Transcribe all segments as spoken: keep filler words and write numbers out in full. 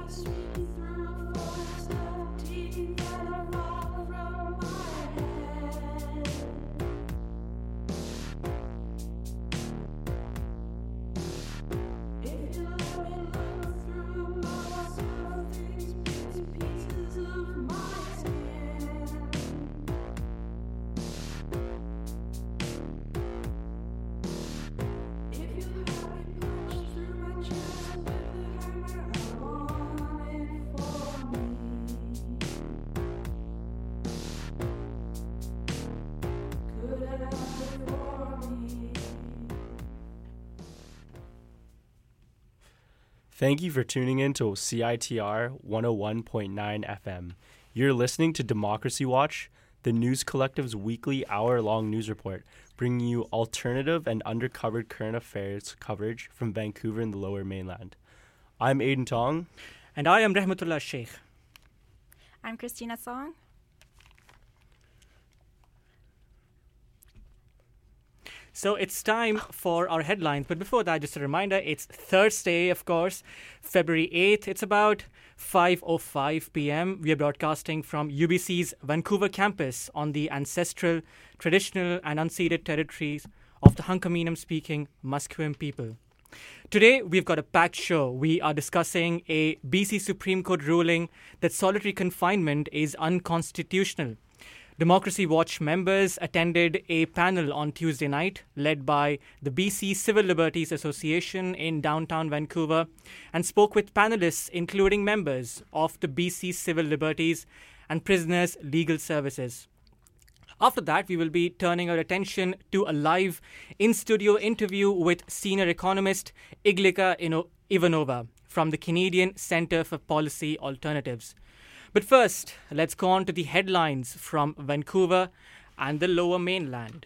Thank you for tuning in to C I T R one oh one point nine F M. You're listening to Democracy Watch, the News Collective's weekly hour-long news report, bringing you alternative and undercovered current affairs coverage from Vancouver and the Lower Mainland. I'm Aiden Tong. And I am Rahmatullah Sheikh. I'm Christina Song. So it's time for our headlines. But before that, just a reminder, it's Thursday, of course, February eighth. It's about five oh five p.m. We are broadcasting from U B C's Vancouver campus on the ancestral, traditional, and unceded territories of the Hunkaminam-speaking Musqueam people. Today, we've got a packed show. We are discussing a B C Supreme Court ruling that solitary confinement is unconstitutional. Democracy Watch members attended a panel on Tuesday night led by the B C Civil Liberties Association in downtown Vancouver and spoke with panelists including members of the B C Civil Liberties and Prisoners Legal Services. After that, we will be turning our attention to a live in-studio interview with senior economist Iglika Ivanova from the Canadian Centre for Policy Alternatives. But first, let's go on to the headlines from Vancouver and the Lower Mainland.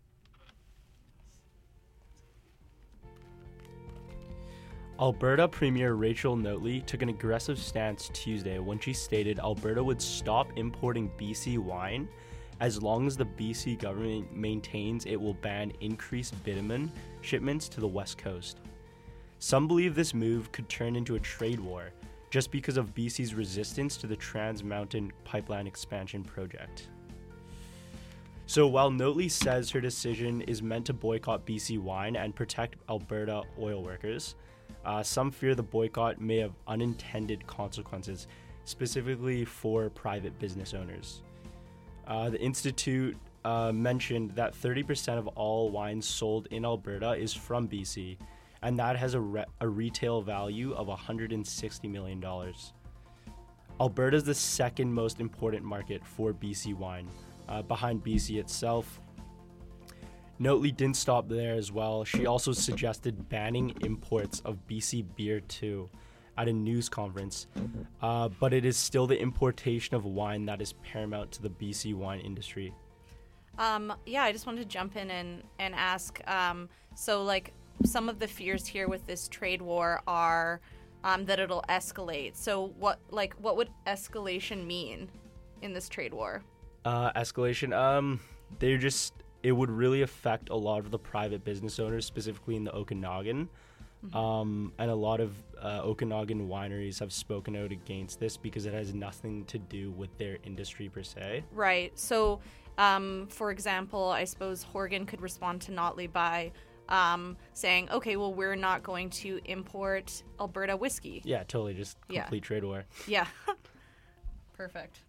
Alberta Premier Rachel Notley took an aggressive stance Tuesday when she stated Alberta would stop importing B C wine as long as the B C government maintains it will ban increased bitumen shipments to the West Coast. Some believe this move could turn into a trade war, just because of B C's resistance to the Trans Mountain Pipeline expansion project. So while Notley says her decision is meant to boycott B C wine and protect Alberta oil workers, uh, some fear the boycott may have unintended consequences, specifically for private business owners. Uh, the Institute uh, mentioned that thirty percent of all wine sold in Alberta is from B C, and that has a, re- a retail value of one hundred sixty million dollars. Alberta is the second most important market for B C wine, uh, behind B C itself. Notley didn't stop there as well. She also suggested banning imports of B C beer too at a news conference, uh, but it is still the importation of wine that is paramount to the B C wine industry. Um, yeah, I just wanted to jump in and, and ask, um, so like, some of the fears here with this trade war are um, that it'll escalate. So what like what would escalation mean in this trade war? Uh, escalation, um, they're just, it would really affect a lot of the private business owners, specifically in the Okanagan. Mm-hmm. Um, and a lot of uh, Okanagan wineries have spoken out against this because it has nothing to do with their industry per se. Right. So, um, for example, I suppose Horgan could respond to Notley by Um, saying, okay, well, we're not going to import Alberta whiskey. Yeah, totally. Just complete yeah. trade war. Yeah. Perfect.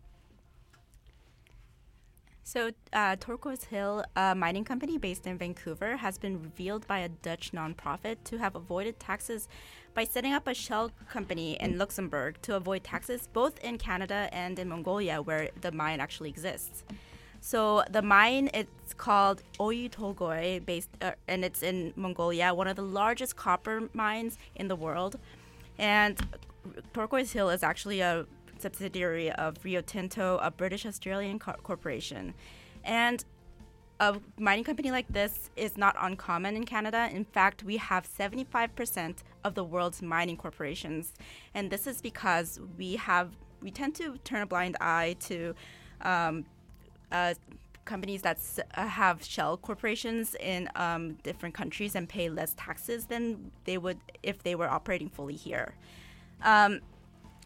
So uh, Turquoise Hill, a mining company based in Vancouver, has been revealed by a Dutch nonprofit to have avoided taxes by setting up a shell company in Luxembourg to avoid taxes both in Canada and in Mongolia, where the mine actually exists. So the mine, it's called Oyu Tolgoi, based, uh, and it's in Mongolia, one of the largest copper mines in the world. And Turquoise Hill is actually a subsidiary of Rio Tinto, a British-Australian co- corporation. And a mining company like this is not uncommon in Canada. In fact, we have seventy-five percent of the world's mining corporations. And this is because we have we tend to turn a blind eye to um, Uh, companies that s- uh, have shell corporations in um, different countries and pay less taxes than they would if they were operating fully here. Um,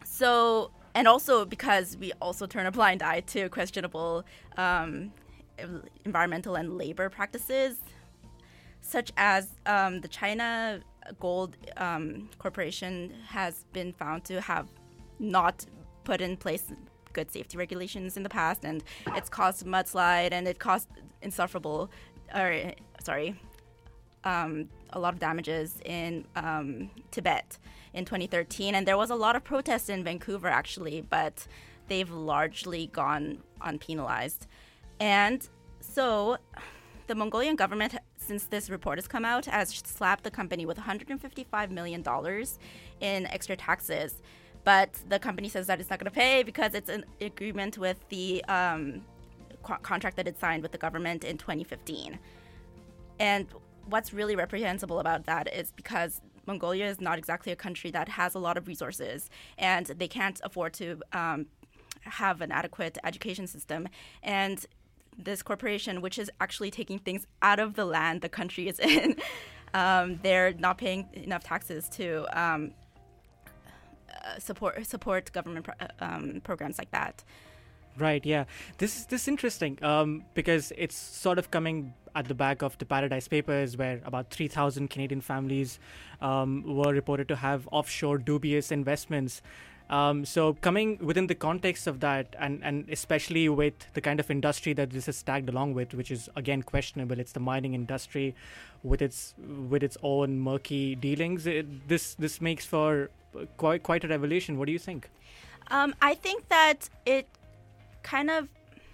so, and also because we also turn a blind eye to questionable um, environmental and labor practices, such as um, the China Gold um, Corporation has been found to have not put in place good safety regulations in the past, and it's caused mudslide and it caused insufferable, or sorry, um, a lot of damages in um, Tibet in twenty thirteen, and there was a lot of protests in Vancouver actually, but they've largely gone unpenalized. And so the Mongolian government, since this report has come out, has slapped the company with one hundred fifty-five million dollars in extra taxes. But the company says that it's not going to pay because it's an agreement with the um, co- contract that it signed with the government in twenty fifteen. And what's really reprehensible about that is because Mongolia is not exactly a country that has a lot of resources, and they can't afford to um, have an adequate education system. And this corporation, which is actually taking things out of the land the country is in, um, they're not paying enough taxes to um, uh, support support government pro- um, programs like that. Right, yeah. This is this is interesting um, because it's sort of coming at the back of the Paradise Papers, where about three thousand Canadian families um, were reported to have offshore dubious investments. Um, so coming within the context of that, and, and especially with the kind of industry that this is tagged along with, which is again questionable, it's the mining industry with its with its own murky dealings. It, this this makes for quite quite a revelation. What do you think? Um, I think that it kind of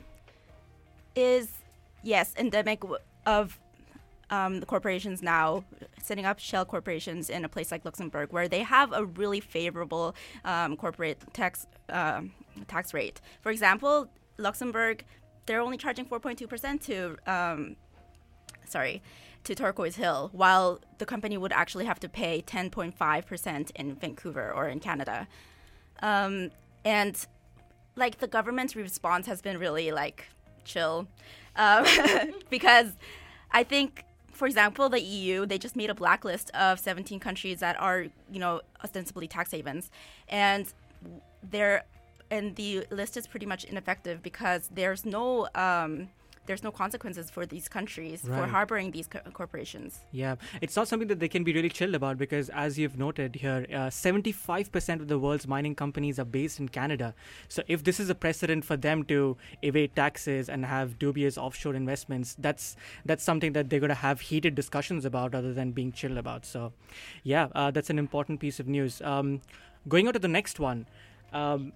is, yes, endemic w- of um, the corporations now setting up shell corporations in a place like Luxembourg, where they have a really favorable um, corporate tax um, tax rate. For example, Luxembourg, they're only charging four point two percent to um, sorry to Turquoise Hill, while the company would actually have to pay ten point five percent in Vancouver or in Canada. Um, and like the government's response has been really like chill, um, because I think, for example, the E U, they just made a blacklist of seventeen countries that are, you know, ostensibly tax havens, and they're and the list is pretty much ineffective because there's no um, there's no consequences for these countries Right. for harboring these co- corporations. Yeah, it's not something that they can be really chilled about because, as you've noted here, uh, seventy-five percent of the world's mining companies are based in Canada. So if this is a precedent for them to evade taxes and have dubious offshore investments, that's that's something that they're going to have heated discussions about rather than being chilled about. So, yeah, uh, that's an important piece of news. Um, going on to the next one. Um,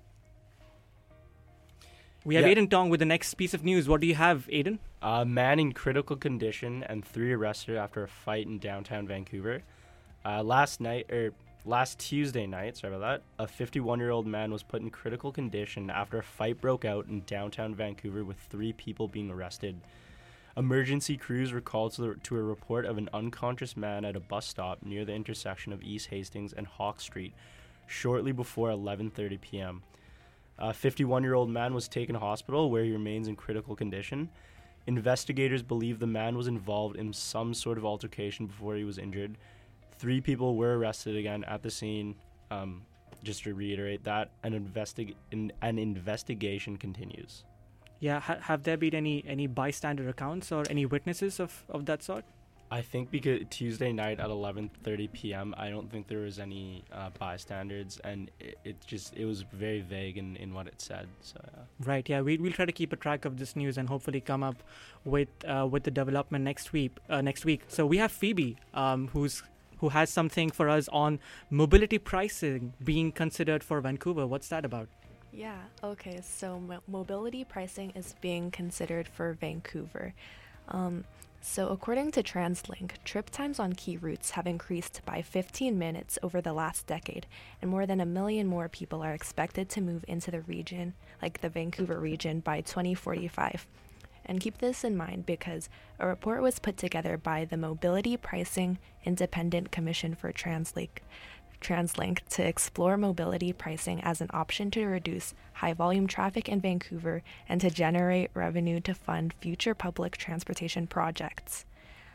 We have Yeah. Aiden Tong with the next piece of news. What do you have, Aiden? A man in critical condition and three arrested after a fight in downtown Vancouver. Uh, last night, or last Tuesday night, sorry about that, a fifty-one-year-old man was put in critical condition after a fight broke out in downtown Vancouver with three people being arrested. Emergency crews were called to, the, to a report of an unconscious man at a bus stop near the intersection of East Hastings and Hawk Street shortly before eleven thirty p.m. A fifty-one-year-old man was taken to hospital where he remains in critical condition. Investigators believe the man was involved in some sort of altercation before he was injured. Three people were arrested again at the scene. Um, just to reiterate that, an, investi- in, an investigation continues. Yeah, ha- have there been any, any bystander accounts or any witnesses of, of that sort? I think because Tuesday night at eleven thirty p.m., I don't think there was any uh, bystanders, and it, it just it was very vague in, in what it said. So yeah. Right, yeah, we, we'll try to keep a track of this news and hopefully come up with uh, with the development next week. Uh, next week. So we have Phoebe, um, who's who has something for us on mobility pricing being considered for Vancouver. What's that about? Yeah, okay, so mo- mobility pricing is being considered for Vancouver. Um, so according to TransLink, trip times on key routes have increased by fifteen minutes over the last decade, and more than a million more people are expected to move into the region, like the Vancouver region, by twenty forty-five. And keep this in mind because a report was put together by the Mobility Pricing Independent Commission for TransLink, TransLink to explore mobility pricing as an option to reduce high-volume traffic in Vancouver and to generate revenue to fund future public transportation projects.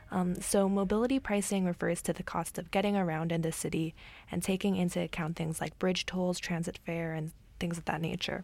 Um, so mobility pricing refers to the cost of getting around in the city and taking into account things like bridge tolls, transit fare, and things of that nature.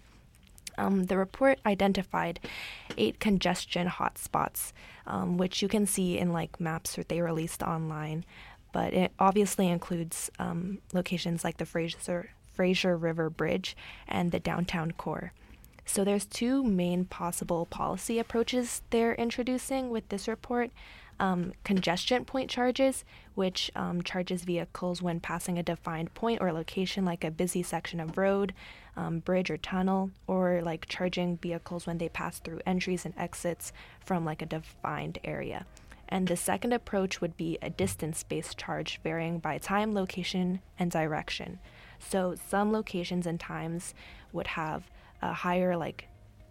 Um, the report identified eight congestion hotspots, um, which you can see in like maps that they released online, but it obviously includes um, locations like the Fraser, Fraser River Bridge and the downtown core. So there's two main possible policy approaches they're introducing with this report. Um, congestion point charges, which um, charges vehicles when passing a defined point or location like a busy section of road, um, bridge or tunnel, or like charging vehicles when they pass through entries and exits from like a defined area. And the second approach would be a distance-based charge varying by time, location, and direction. So some locations and times would have a higher like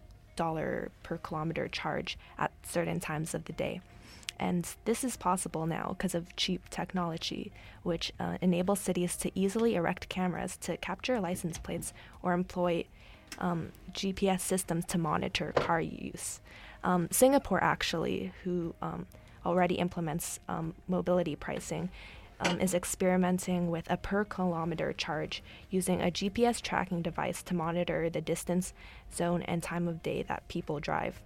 dollar per kilometer charge at certain times of the day. And this is possible now because of cheap technology, which uh, enables cities to easily erect cameras to capture license plates or employ um, G P S systems to monitor car use. Um, Singapore, actually, who um, already implements um, mobility pricing, um, is experimenting with a per kilometer charge using a G P S tracking device to monitor the distance, zone, and time of day that people drive.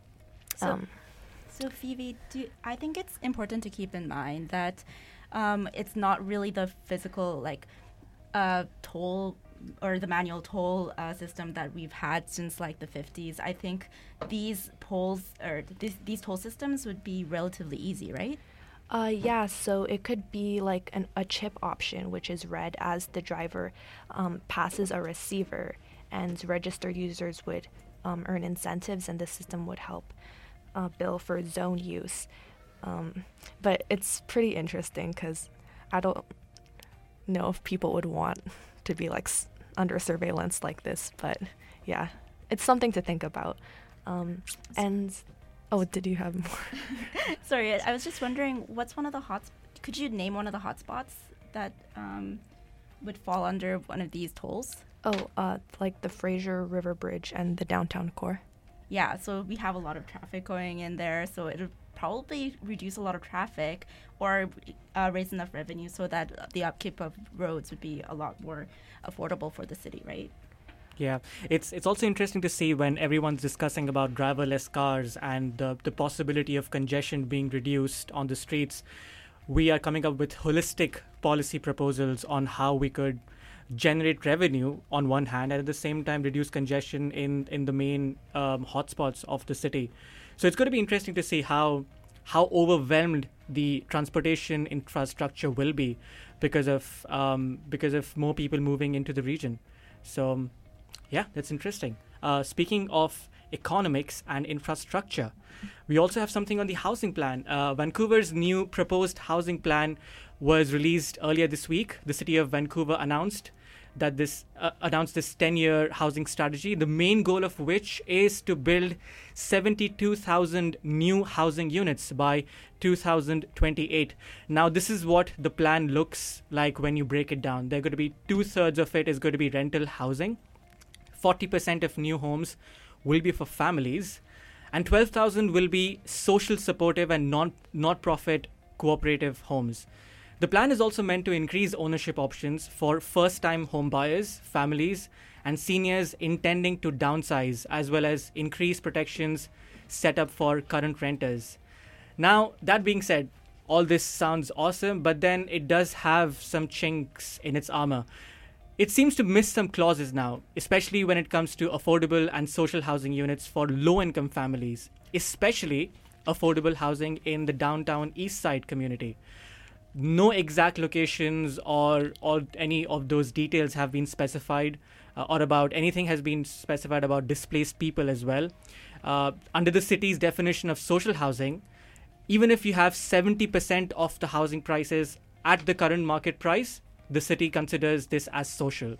So, Um, so Phoebe, do, I think it's important to keep in mind that um, it's not really the physical like uh, toll or the manual toll uh, system that we've had since like the fifties. I think these tolls or th- these toll systems would be relatively easy, right? Uh, yeah, so it could be like an, a chip option, which is read as the driver um, passes a receiver, and registered users would um, earn incentives, and the system would help uh, bill for zone use. Um, but it's pretty interesting because I don't know if people would want to be like s- under surveillance like this, but yeah, it's something to think about. Um, and oh, did you have more? Sorry, I I was just wondering, what's one of the hot? Could you name one of the hotspots that um, would fall under one of these tolls? Oh, uh, like the Fraser River Bridge and the downtown core. Yeah, so we have a lot of traffic going in there, so it'll probably reduce a lot of traffic or uh, raise enough revenue so that the upkeep of roads would be a lot more affordable for the city, right? Yeah, it's it's also interesting to see when everyone's discussing about driverless cars and the, the possibility of congestion being reduced on the streets. We are coming up with holistic policy proposals on how we could generate revenue on one hand and at the same time reduce congestion in, in the main um, hotspots of the city. So it's going to be interesting to see how how overwhelmed the transportation infrastructure will be because of um, because of more people moving into the region. So um, yeah, that's interesting. Uh, speaking of economics and infrastructure, we also have something on the housing plan. Uh, Vancouver's new proposed housing plan was released earlier this week. The city of Vancouver announced that this uh, announced this ten-year housing strategy, the main goal of which is to build seventy-two thousand new housing units by two thousand twenty-eight. Now, this is what the plan looks like when you break it down. They're going to be two-thirds of it is going to be rental housing. forty percent of new homes will be for families, and twelve thousand will be social supportive and non not-profit cooperative homes. The plan is also meant to increase ownership options for first-time home buyers, families, and seniors intending to downsize, as well as increase protections set up for current renters. Now, that being said, all this sounds awesome, but then it does have some chinks in its armor. It seems to miss some clauses now, especially when it comes to affordable and social housing units for low-income families, especially affordable housing in the downtown East Side community. No exact locations or, or any of those details have been specified, uh, or about anything has been specified about displaced people as well. Uh, under the city's definition of social housing, even if you have seventy percent of the housing prices at the current market price, the city considers this as social.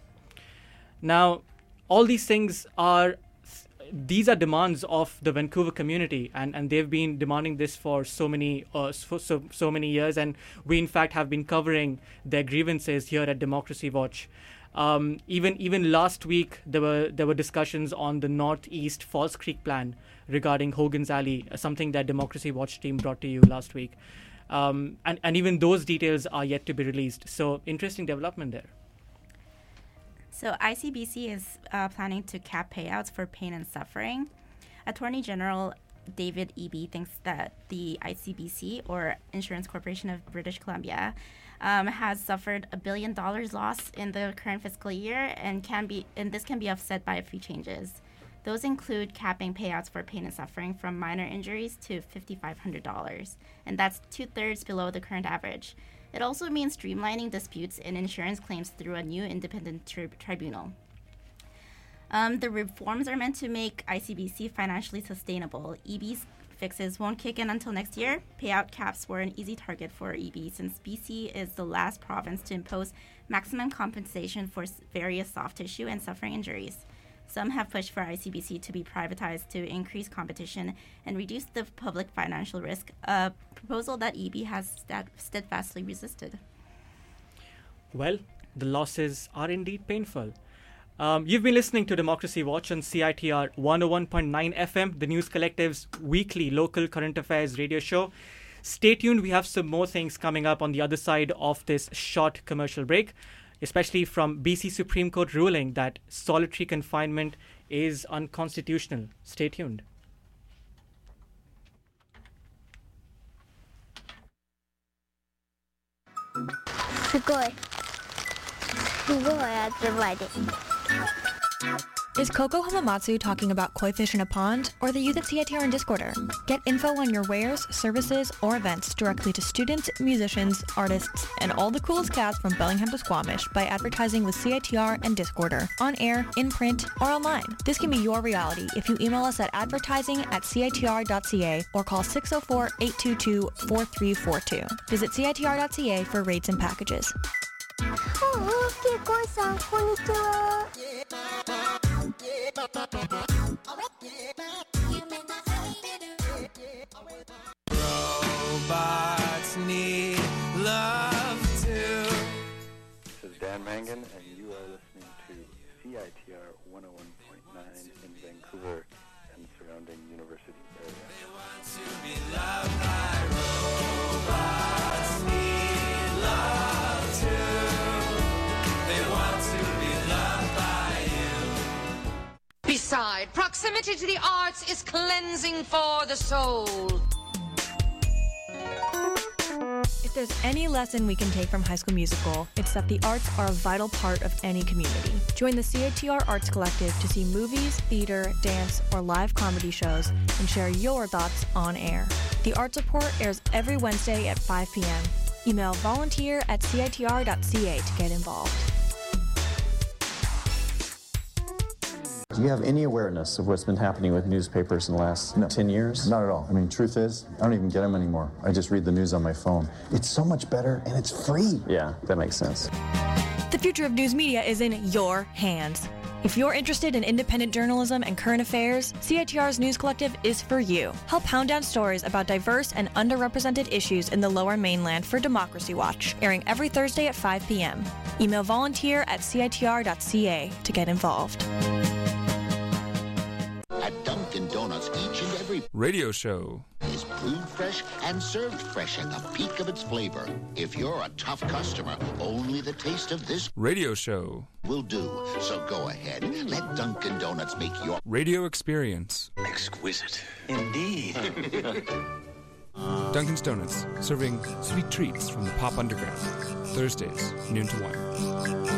Now, all these things are, these are demands of the Vancouver community, and, and they've been demanding this for so many, uh, so, so so many years, and we in fact have been covering their grievances here at Democracy Watch. Um, even even last week, there were there were discussions on the Northeast Falls Creek plan regarding Hogan's Alley, something that Democracy Watch team brought to you last week. Um, and, and even those details are yet to be released. So interesting development there. So I C B C is uh, planning to cap payouts for pain and suffering. Attorney General David Eby thinks that the I C B C, or Insurance Corporation of British Columbia, um, has suffered a billion dollars loss in the current fiscal year, and can be and this can be offset by a few changes. Those include capping payouts for pain and suffering from minor injuries to five thousand five hundred dollars, and that's two-thirds below the current average. It also means streamlining disputes and insurance claims through a new independent tri- tribunal. Um, the reforms are meant to make I C B C financially sustainable. E B's fixes won't kick in until next year. Payout caps were an easy target for E B since B C is the last province to impose maximum compensation for various soft tissue and suffering injuries. Some have pushed for I C B C to be privatized to increase competition and reduce the public financial risk, a proposal that E B has stead- steadfastly resisted. Well, the losses are indeed painful. Um, you've been listening to Democracy Watch on C I T R one oh one point nine F M, the News Collective's weekly local current affairs radio show. Stay tuned, we have some more things coming up on the other side of this short commercial break, especially from B C Supreme Court ruling that solitary confinement is unconstitutional. Stay tuned. Is Coco Hamamatsu talking about koi fish in a pond, or the youth at C I T R in Discorder? Get info on your wares, services, or events directly to students, musicians, artists, and all the coolest cats from Bellingham to Squamish by advertising with C I T R and Discorder, on air, in print, or online. This can be your reality if you email us at advertising at C I T R dot C A or call six oh four, eight two two, four three four two. Visit C I T R dot C A for rates and packages. Oh, Kekoi-san, konnichiwa. Robots need love too. This is Dan Mangan, and you are listening to C I T R one oh one point nine in Vancouver and surrounding university area. They want to be loved by robots need love too. They want to be loved by you. Beside, proximity to the arts is cleansing for the soul. If there's any lesson we can take from High School Musical, it's that the arts are a vital part of any community. Join the C I T R Arts Collective to see movies, theater, dance, or live comedy shows and share your thoughts on air. The Arts Report airs every Wednesday at five p.m. Email volunteer at C I T R dot C A to get involved. Do you have any awareness of what's been happening with newspapers in the last no, ten years? Not at all. I mean, truth is, I don't even get them anymore. I just read the news on my phone. It's so much better, and it's free. Yeah, that makes sense. The future of news media is in your hands. If you're interested in independent journalism and current affairs, C I T R's News Collective is for you. Help pound down stories about diverse and underrepresented issues in the Lower Mainland for Democracy Watch, airing every Thursday at five p.m. Email volunteer at C I T R dot C A to get involved. At Dunkin' Donuts, each and every radio show is brewed fresh and served fresh at the peak of its flavor. If you're a tough customer, only the taste of this radio show will do. So go ahead, let Dunkin' Donuts make your radio experience exquisite. Indeed. Dunkin's Donuts, serving sweet treats from the pop underground. Thursdays, noon to one.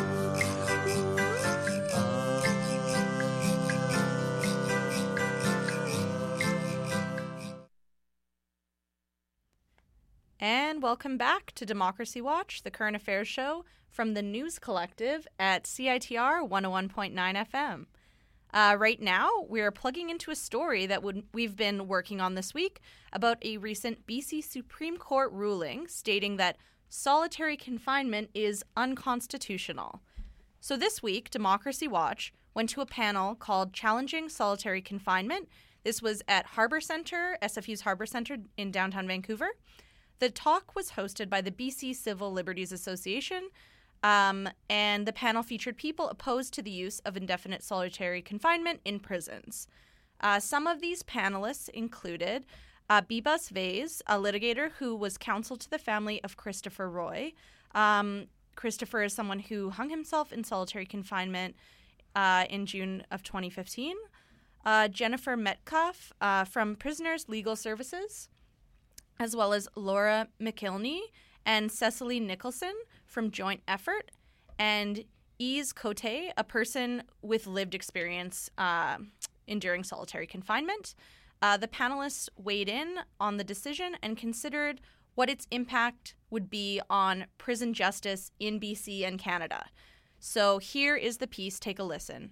And welcome back to Democracy Watch, the current affairs show from the News Collective at C I T R one oh one point nine F M. Uh, right now, we're plugging into a story that would, we've been working on this week about a recent B C Supreme Court ruling stating that solitary confinement is unconstitutional. So this week, Democracy Watch went to a panel called Challenging Solitary Confinement. This was at Harbour Centre, S F U's Harbour Centre in downtown Vancouver. The talk was hosted by the B C Civil Liberties Association, um, and the panel featured people opposed to the use of indefinite solitary confinement in prisons. Uh, some of these panelists included Uh, Bibas Vase, a litigator who was counsel to the family of Christopher Roy. Um, Christopher is someone who hung himself in solitary confinement uh, in June of twenty fifteen. Uh, Jennifer Metcalf uh, from Prisoners Legal Services, as well as Laura McIlney and Cecily Nicholson from Joint Effort, and Yves Cote, a person with lived experience uh, enduring solitary confinement. Uh, the panelists weighed in on the decision and considered what its impact would be on prison justice in B C and Canada. So here is the piece. Take a listen.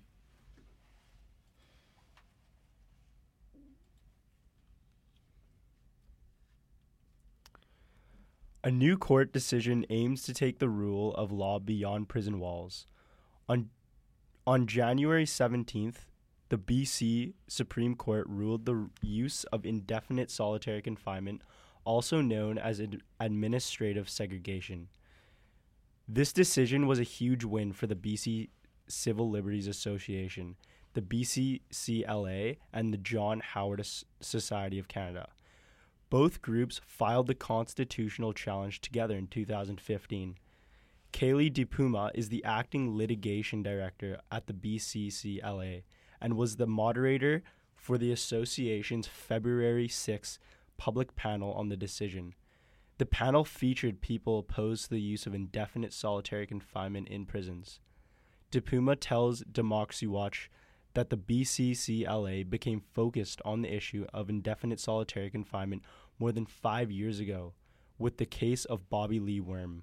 A new court decision aims to take the rule of law beyond prison walls. On, on January seventeenth, the B C Supreme Court ruled the use of indefinite solitary confinement, also known as ad- administrative segregation. This decision was a huge win for the B C Civil Liberties Association, the B C C L A, and the John Howard As- Society of Canada. Both groups filed the constitutional challenge together in two thousand fifteen. Kaylee DePuma is the acting litigation director at the B C C L A and was the moderator for the association's February sixth public panel on the decision. The panel featured people opposed to the use of indefinite solitary confinement in prisons. DePuma tells Democracy Watch that the B C C L A became focused on the issue of indefinite solitary confinement more than five years ago with the case of Bobby Lee Worm.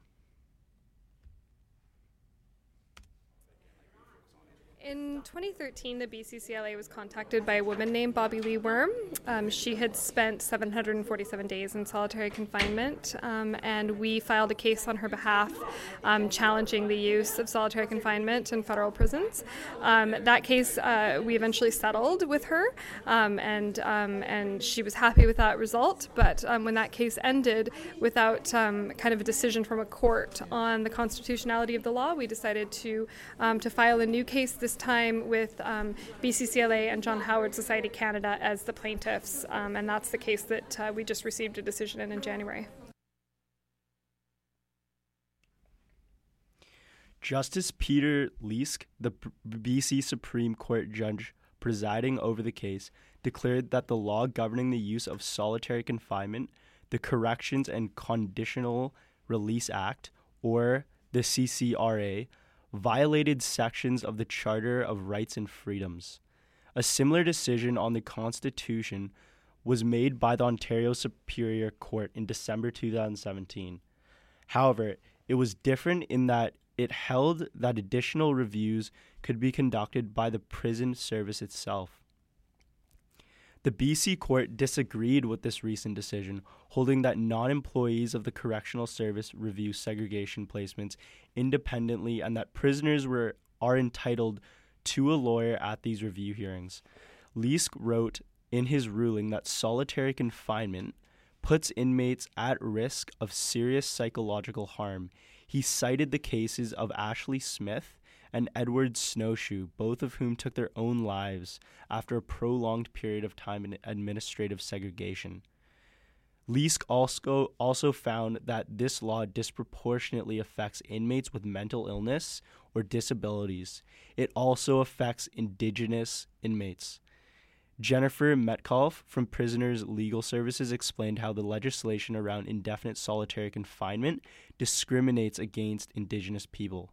In twenty thirteen, the B C C L A was contacted by a woman named Bobby Lee Worm. Um, she had spent seven hundred forty-seven days in solitary confinement, um, and we filed a case on her behalf um, challenging the use of solitary confinement in federal prisons. Um, that case uh, we eventually settled with her, um, and um, and she was happy with that result. But um, when that case ended without um, kind of a decision from a court on the constitutionality of the law, we decided to um, to file a new case this time with um, B C C L A and John Howard Society Canada as the plaintiffs, um, and that's the case that uh, we just received a decision in in January. Justice Peter Leask, the B C Supreme Court judge presiding over the case, declared that the law governing the use of solitary confinement, the Corrections and Conditional Release Act, or the C C R A, violated sections of the Charter of Rights and Freedoms. A similar decision on the Constitution was made by the Ontario Superior Court in December two thousand seventeen. However, it was different in that it held that additional reviews could be conducted by the prison service itself. The B C Court disagreed with this recent decision, holding that non-employees of the Correctional Service review segregation placements independently and that prisoners were are entitled to a lawyer at these review hearings. Leask wrote in his ruling that solitary confinement puts inmates at risk of serious psychological harm. He cited the cases of Ashley Smith and Edward Snowshoe, both of whom took their own lives after a prolonged period of time in administrative segregation. Leask also, also found that this law disproportionately affects inmates with mental illness or disabilities. It also affects Indigenous inmates. Jennifer Metcalf from Prisoners Legal Services explained how the legislation around indefinite solitary confinement discriminates against Indigenous people.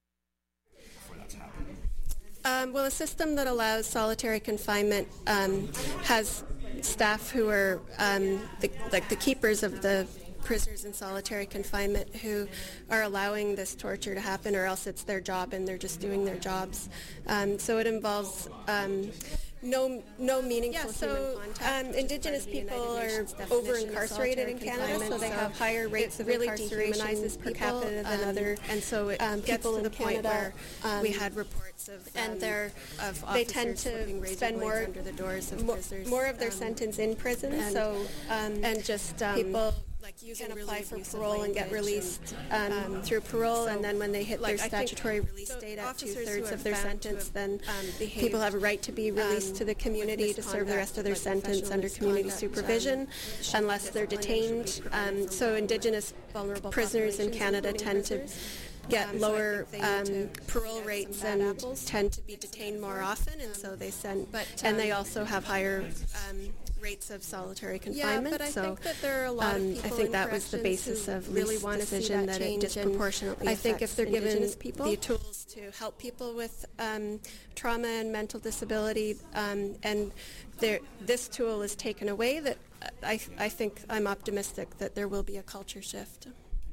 Um, well, a system that allows solitary confinement um, has staff who are um, the, like the keepers of the prisoners in solitary confinement who are allowing this torture to happen, or else it's their job and they're just doing their jobs. Um, so it involves um, no no meaningful yeah, so, human contact. Um, Indigenous people are over incarcerated in Canada, so they so have higher rates of really incarceration per capita than um, other, and so it um, gets to the point where um, we had reports of and um, they're of they tend to spend more under the doors of more, prisoners, more of their um, sentence in prison. And, so um, and just um, people. like using can apply for parole and get released um, um, through parole, so, and then when they hit like their statutory release so date at two-thirds of their sentence, then um, people have a right to be released um, to the community to serve the rest of their like sentence under community supervision, um, unless they're detained. Um, so Indigenous vulnerable prisoners in Canada tend to get um, lower so um, parole rates and apples. tend to be detained more often, and so they send. But, um, and they also have higher um, rates of solitary confinement. Yeah, but I so think that there are a lot um, of people I think in that was the basis of really Lee's want to decision that, that it disproportionately I think if they're given people. the tools to help people with um, trauma and mental disability, um, and this tool is taken away, that I, I think I'm optimistic that there will be a culture shift.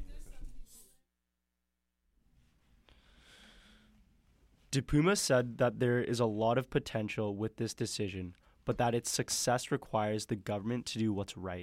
DePuma said that there is a lot of potential with this decision, but that its success requires the government to do what's right.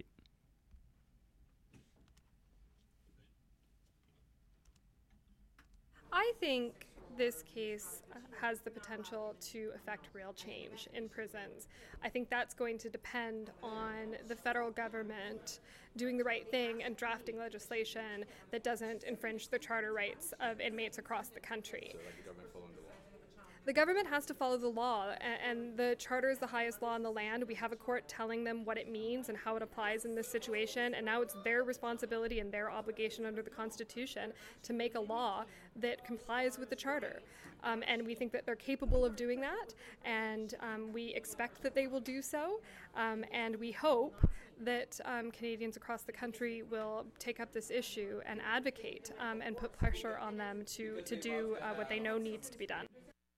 I think this case has the potential to affect real change in prisons. I think that's going to depend on the federal government doing the right thing and drafting legislation that doesn't infringe the charter rights of inmates across the country. So, like, the government following the law? The government has to follow the law, and the charter is the highest law in the land. We have a court telling them what it means and how it applies in this situation, and now it's their responsibility and their obligation under the Constitution to make a law that complies with the charter. Um, and we think that they're capable of doing that, and um, we expect that they will do so, um, and we hope that um, Canadians across the country will take up this issue and advocate um, and put pressure on them to, to do uh, what they know needs to be done.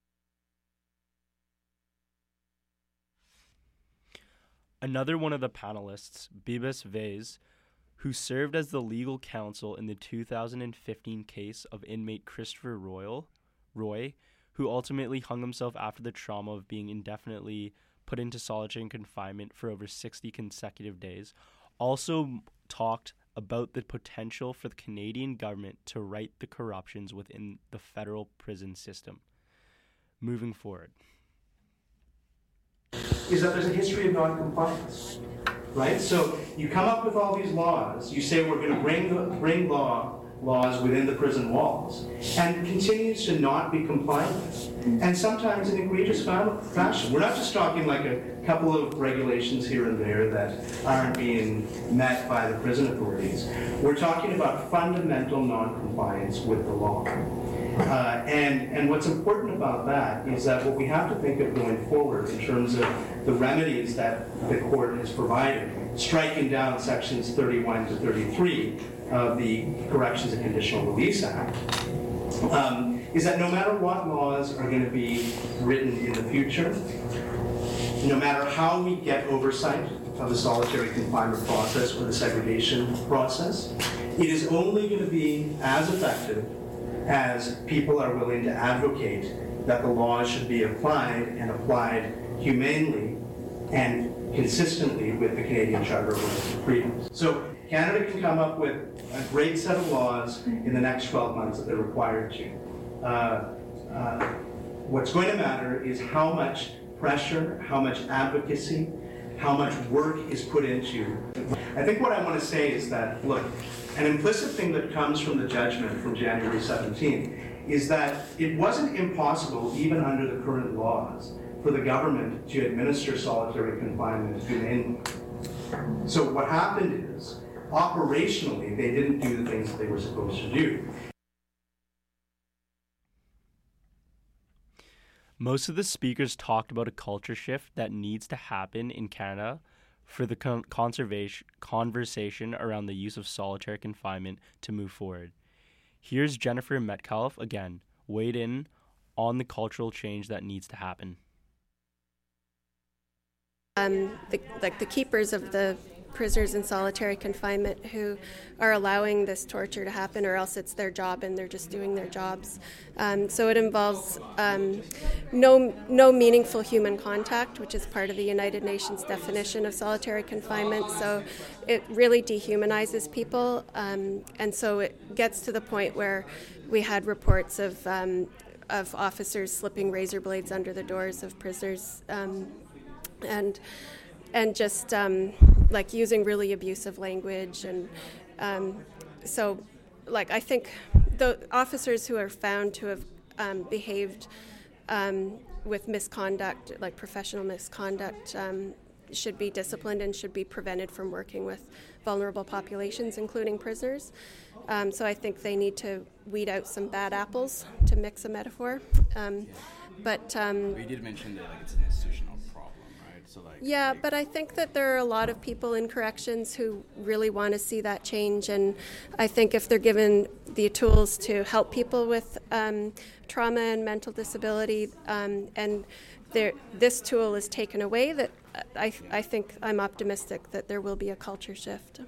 Another one of the panelists, Bibas Vez, who served as the legal counsel in the two thousand fifteen case of inmate Christopher Royal, Roy, who ultimately hung himself after the trauma of being indefinitely put into solitary confinement for over sixty consecutive days, also talked about the potential for the Canadian government to right the corruptions within the federal prison system. Moving forward. Is that there's a history of non-compliance, right? So you come up with all these laws, you say we're going to bring bring law laws within the prison walls, and it continues to not be compliant with, and sometimes in egregious fashion. We're not just talking like a couple of regulations here and there that aren't being met by the prison authorities. We're talking about fundamental non-compliance with the law. Uh, and, and what's important about that is that what we have to think of going forward in terms of the remedies that the court has provided, striking down sections thirty-one to thirty-three of the Corrections and Conditional Release Act, um, is that no matter what laws are going to be written in the future, no matter how we get oversight of the solitary confinement process or the segregation process, it is only going to be as effective as people are willing to advocate that the laws should be applied and applied humanely and consistently with the Canadian Charter of Rights and Freedoms. So Canada can come up with a great set of laws in the next twelve months that they're required to. Uh, uh, what's going to matter is how much pressure, how much advocacy, how much work is put into. I think what I want to say is that, look, an implicit thing that comes from the judgment from January seventeenth is that it wasn't impossible, even under the current laws, for the government to administer solitary confinement humanely. So what happened is, operationally, they didn't do the things that they were supposed to do. Most of the speakers talked about a culture shift that needs to happen in Canada for the con- conservation conversation around the use of solitary confinement to move forward. Here's Jennifer Metcalf again, weighed in on the cultural change that needs to happen. Um, the, like the keepers of the prisoners in solitary confinement who are allowing this torture to happen, or else it's their job and they're just doing their jobs. Um, so it involves um, no no meaningful human contact, which is part of the United Nations definition of solitary confinement. So it really dehumanizes people, um, and so it gets to the point where we had reports of um, of officers slipping razor blades under the doors of prisoners, um, and and just. Um, like using really abusive language, and um, so, like I think the officers who are found to have um, behaved um, with misconduct, like professional misconduct, um, should be disciplined and should be prevented from working with vulnerable populations, including prisoners. Um, so I think they need to weed out some bad apples, to mix a metaphor. Um, but um, you did mention that like it's an institutional problem, right? So like yeah, but I think that there are a lot of people in corrections who really want to see that change, and I think if they're given the tools to help people with um, trauma and mental disability, um, and this tool is taken away, that I, I think I'm optimistic that there will be a culture shift.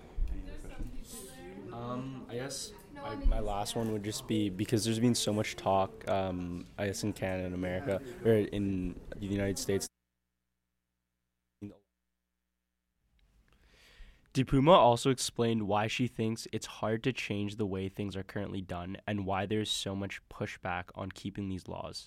Um, I guess my, my last one would just be, because there's been so much talk, um, I guess in Canada and America, or in the United States. DiPuma also explained why she thinks it's hard to change the way things are currently done and why there's so much pushback on keeping these laws.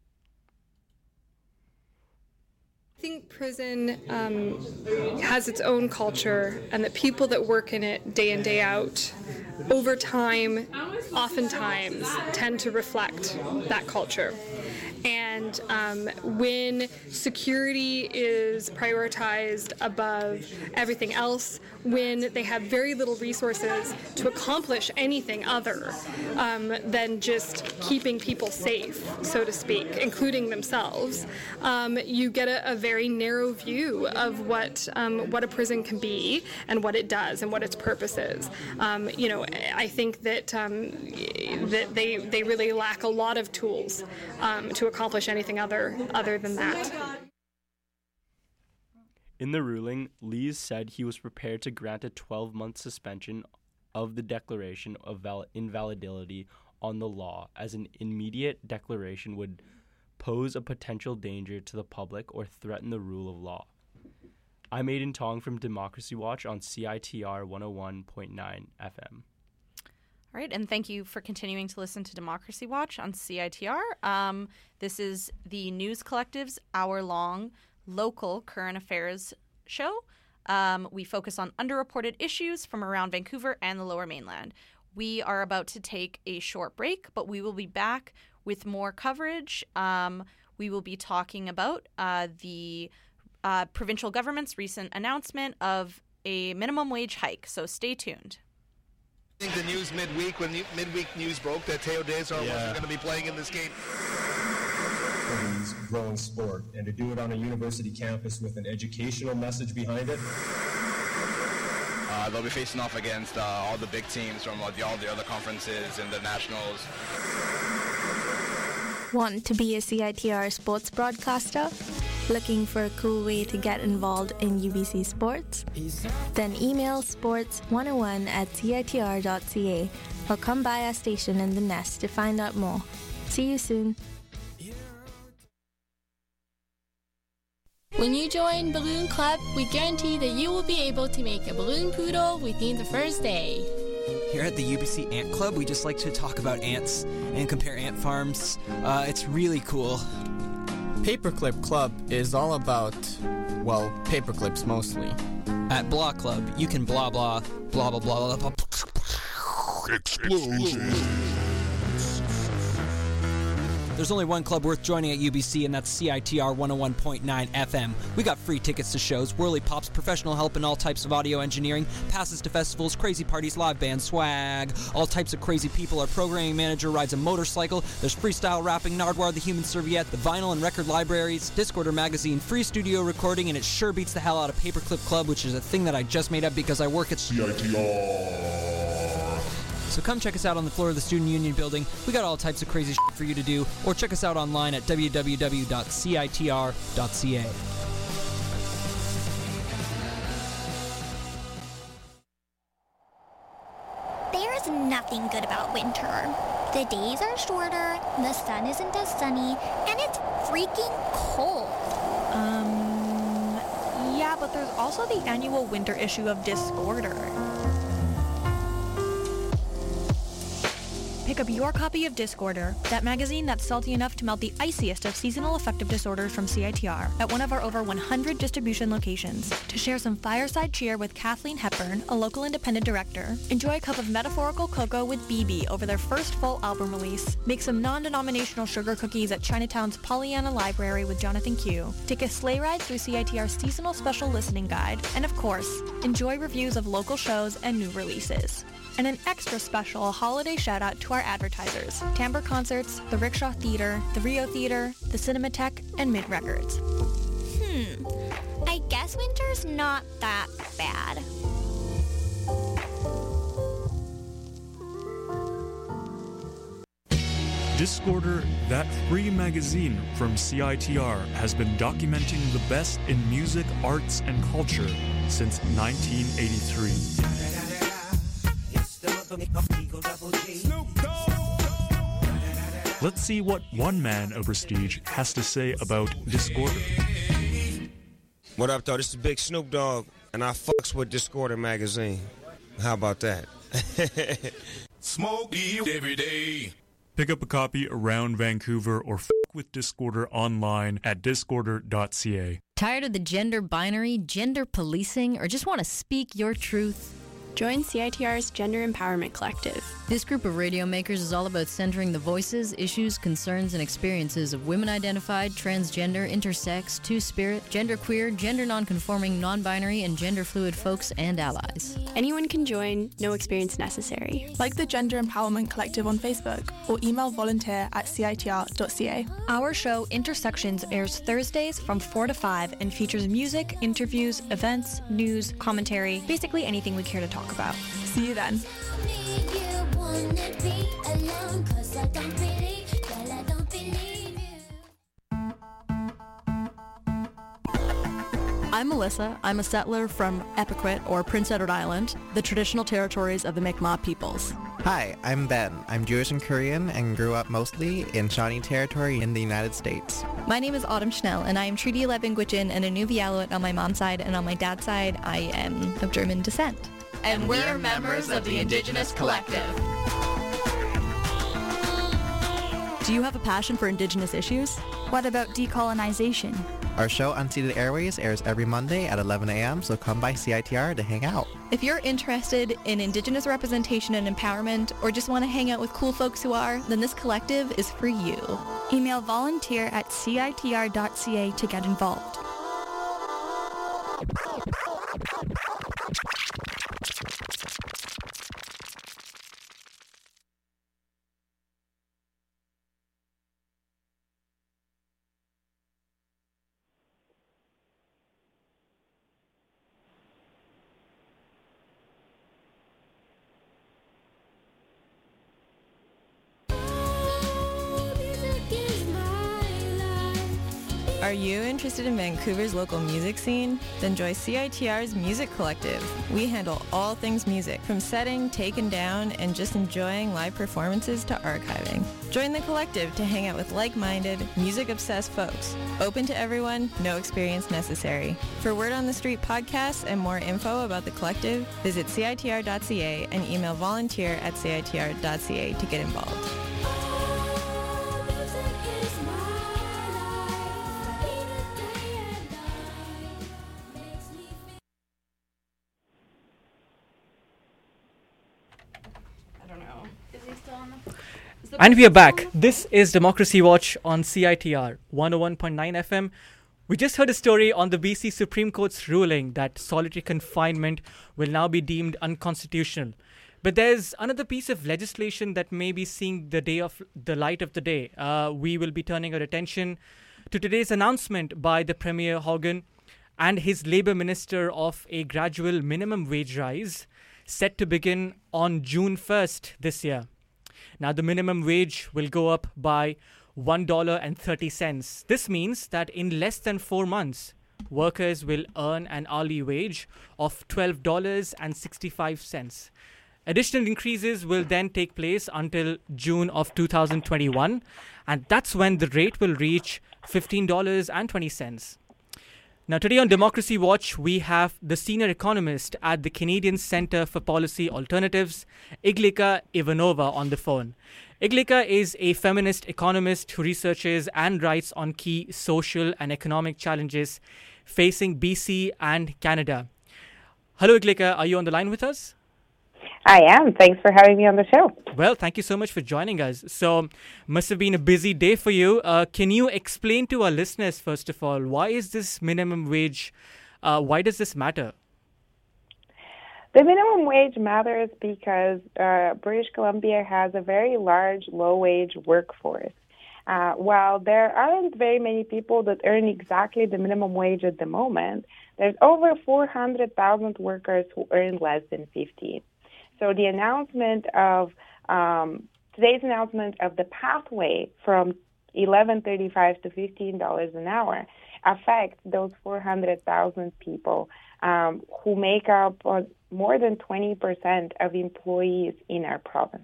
I think prison um, has its own culture, and that people that work in it day in, day out, over time, oftentimes tend to reflect that culture. And um, when security is prioritized above everything else, when they have very little resources to accomplish anything other um, than just keeping people safe, so to speak, including themselves, um, you get a, a very narrow view of what um, what a prison can be and what it does and what its purpose is. Um, you know, I think that um, that they they really lack a lot of tools um, to accomplish anything other other than that. In the ruling, Lees said he was prepared to grant a twelve-month suspension of the declaration of val- invalidity on the law, as an immediate declaration would pose a potential danger to the public or threaten the rule of law. I'm Aiden Tong from Democracy Watch on C I T R one oh one point nine F M. All right, and thank you for continuing to listen to Democracy Watch on C I T R. Um, this is the News Collective's hour-long local current affairs show. Um, we focus on underreported issues from around Vancouver and the Lower Mainland. We are about to take a short break, but we will be back with more coverage. Um, we will be talking about uh, the uh, provincial government's recent announcement of a minimum wage hike, so stay tuned. I think the news midweek, when the midweek news broke that Teo Desar yeah. wasn't going to be playing in this game. Growing sport, and to do it on a university campus with an educational message behind it. Uh, they'll be facing off against uh, all the big teams from uh, the, all the other conferences and the nationals. Want to be a C I T R sports broadcaster? Looking for a cool way to get involved in U B C sports? Then email sports one oh one at C I T R dot C A or come by our station in the Nest to find out more. See you soon. When you join Balloon Club, we guarantee that you will be able to make a balloon poodle within the first day. Here at the U B C Ant Club, we just like to talk about ants and compare ant farms. Uh, it's really cool. Paperclip Club is all about, well, paperclips mostly. At Blah Club, you can blah blah, blah blah blah blah blah. Explosion. There's only one club worth joining at U B C, and that's C I T R one oh one point nine F M. We got free tickets to shows, whirly pops, professional help in all types of audio engineering, passes to festivals, crazy parties, live band swag, all types of crazy people. Our programming manager rides a motorcycle. There's freestyle rapping, Nardwar the Human Serviette, the vinyl and record libraries, Discorder magazine, free studio recording, and it sure beats the hell out of Paperclip Club, which is a thing that I just made up because I work at C I T R. So come check us out on the floor of the Student Union building. We got all types of crazy shit for you to do, or check us out online at w w w dot C I T R dot C A. There's nothing good about winter. The days are shorter, the sun isn't as sunny, and it's freaking cold. Um, yeah, but there's also the annual winter issue of Discorder. Pick up your copy of Discorder, that magazine that's salty enough to melt the iciest of seasonal affective disorders from C I T R, at one of our over one hundred distribution locations. To share some fireside cheer with Kathleen Hepburn, a local independent director, enjoy a cup of metaphorical cocoa with B B over their first full album release, make some non-denominational sugar cookies at Chinatown's Pollyanna Library with Jonathan Q, take a sleigh ride through C I T R's seasonal special listening guide, and of course, enjoy reviews of local shows and new releases. And an extra special holiday shout-out to our advertisers, Timbre Concerts, the Rickshaw Theater, the Rio Theater, the Cinematheque, and Mint Records. Hmm, I guess winter's not that bad. Discorder, that free magazine from C I T R, has been documenting the best in music, arts, and culture since nineteen eighty-three. Let's see what one man of prestige has to say about Discorder. What up, though? This is Big Snoop Dogg, and I fucks with Discorder magazine. How about that? Smoke every day. Pick up a copy around Vancouver or f*** with Discorder online at discorder dot c a. Tired of the gender binary, gender policing, or just want to speak your truth? Join C I T R's Gender Empowerment Collective. This group of radio makers is all about centering the voices, issues, concerns, and experiences of women-identified, transgender, intersex, two-spirit, genderqueer, gender non-conforming, non-binary, and gender-fluid folks and allies. Anyone can join, no experience necessary. Like the Gender Empowerment Collective on Facebook or email volunteer at c i t r dot c a. Our show Intersections airs Thursdays from four to five and features music, interviews, events, news, commentary, basically anything we care to talk about. See you then. I'm Melissa. I'm a settler from Epiquet, or Prince Edward Island, the traditional territories of the Mi'kmaq peoples. Hi, I'm Ben. I'm Jewish and Korean and grew up mostly in Shawnee Territory in the United States. My name is Autumn Schnell, and I am Treaty eleven Gwich'in and Inuvialuit on my mom's side, and on my dad's side, I am of German descent. And we're members of the Indigenous Collective. Do you have a passion for Indigenous issues? What about decolonization? Our show Unceded Airways airs every Monday at eleven a.m., so come by C I T R to hang out. If you're interested in Indigenous representation and empowerment, or just want to hang out with cool folks who are, then this collective is for you. Email volunteer at c i t r dot c a to get involved. Are you interested in Vancouver's local music scene? Then join C I T R's Music Collective. We handle all things music, from setting, taking down, and just enjoying live performances to archiving. Join the collective to hang out with like-minded, music-obsessed folks. Open to everyone, no experience necessary. For Word on the Street podcasts and more info about the collective, visit c i t r dot c a and email volunteer at c i t r dot c a to get involved. And we are back. This is Democracy Watch on C I T R one oh one point nine F M. We just heard a story on the B C Supreme Court's ruling that solitary confinement will now be deemed unconstitutional. But there's another piece of legislation that may be seeing the day of the light of the day. Uh, we will be turning our attention to today's announcement by the Premier Hogan and his Labour Minister of a gradual minimum wage rise set to begin on June first this year. Now, the minimum wage will go up by one dollar and thirty cents. This means that in less than four months, workers will earn an hourly wage of twelve dollars and sixty-five cents. Additional increases will then take place until June of two thousand twenty-one, and that's when the rate will reach fifteen dollars and twenty cents. Now, today on Democracy Watch, we have the senior economist at the Canadian Centre for Policy Alternatives, Iglika Ivanova, on the phone. Iglika is a feminist economist who researches and writes on key social and economic challenges facing B C and Canada. Hello, Iglika. Are you on the line with us? I am. Thanks for having me on the show. Well, thank you so much for joining us. So, must have been a busy day for you. Uh, can you explain to our listeners, first of all, why is this minimum wage, uh, why does this matter? The minimum wage matters because uh, British Columbia has a very large low-wage workforce. Uh, while there aren't very many people that earn exactly the minimum wage at the moment, there's over four hundred thousand workers who earn less than fifteen. So the announcement of um, today's announcement of the pathway from eleven thirty-five to fifteen dollars an hour affects those four hundred thousand people um, who make up uh, more than twenty percent of employees in our province.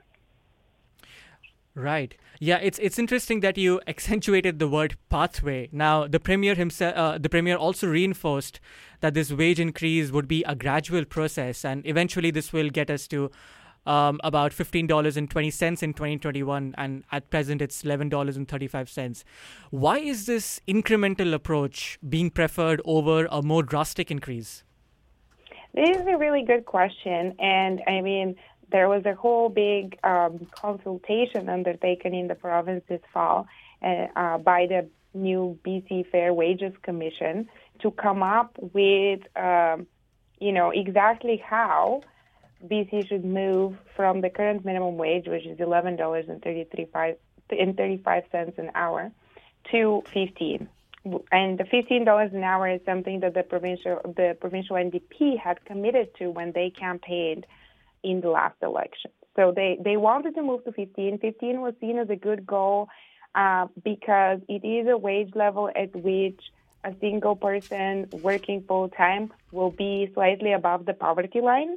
Right. Yeah, it's it's interesting that you accentuated the word pathway. Now, the premier himself, uh, the premier also reinforced that this wage increase would be a gradual process, and eventually this will get us to um, about fifteen dollars and twenty cents in twenty twenty-one, and at present it's eleven dollars and thirty-five cents. Why is this incremental approach being preferred over a more drastic increase? This is a really good question, and I mean, there was a whole big um, consultation undertaken in the province this fall uh, uh, by the new B C Fair Wages Commission to come up with, um, you know, exactly how B C should move from the current minimum wage, which is eleven dollars and thirty-five cents an hour, to fifteen. And the fifteen dollars an hour is something that the provincial the provincial N D P had committed to when they campaigned in the last election. So they, they wanted to move to fifteen. fifteen was seen as a good goal uh, because it is a wage level at which a single person working full-time will be slightly above the poverty line.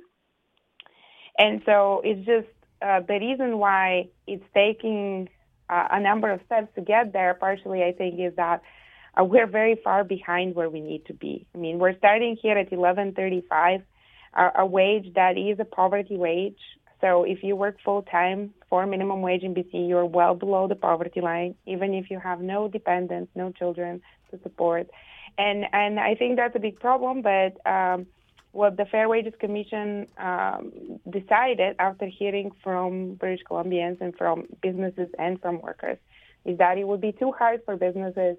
And so it's just uh, the reason why it's taking uh, a number of steps to get there, partially, I think, is that uh, we're very far behind where we need to be. I mean, we're starting here at eleven thirty-five, uh, a wage that is a poverty wage. So if you work full-time for minimum wage in B C, you're well below the poverty line, even if you have no dependents, no children to support. And and I think that's a big problem, but um, what the Fair Wages Commission um, decided after hearing from British Columbians and from businesses and from workers is that it would be too hard for businesses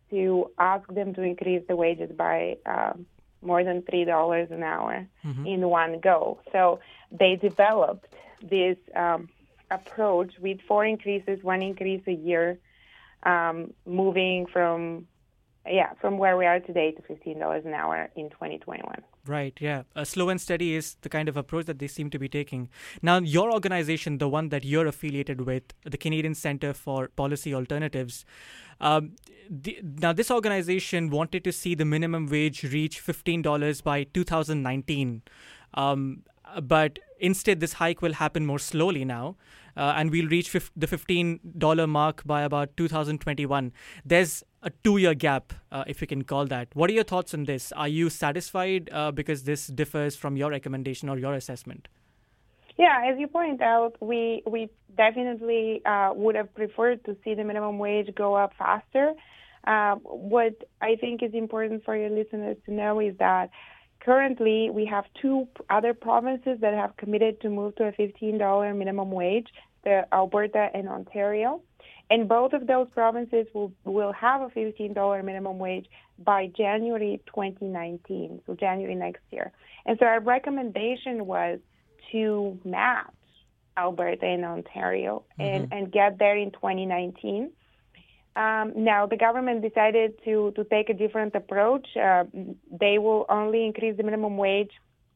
to ask them to increase the wages by um, more than three dollars an hour mm-hmm. in one go. So they developed this um, approach with four increases, one increase a year, um, moving from yeah from where we are today to fifteen dollars an hour in twenty twenty-one. Right, yeah. Uh, slow and steady is the kind of approach that they seem to be taking. Now, your organization, the one that you're affiliated with, the Canadian Centre for Policy Alternatives, um, the, now this organization wanted to see the minimum wage reach fifteen dollars by two thousand nineteen. Um, but instead, this hike will happen more slowly now, uh, and we'll reach fif- the fifteen dollars mark by about two thousand twenty-one. There's a two-year gap, uh, if you can call that. What are your thoughts on this? Are you satisfied uh, because this differs from your recommendation or your assessment? Yeah, as you point out, we we definitely uh, would have preferred to see the minimum wage go up faster. Uh, what I think is important for your listeners to know is that currently we have two other provinces that have committed to move to a fifteen dollars minimum wage, the Alberta and Ontario. And both of those provinces will, will have a fifteen dollars minimum wage by January twenty nineteen, so January next year. And so our recommendation was to match Alberta and Ontario and, mm-hmm. and get there in twenty nineteen. Um, now, the government decided to, to take a different approach. Uh, they will only increase the minimum wage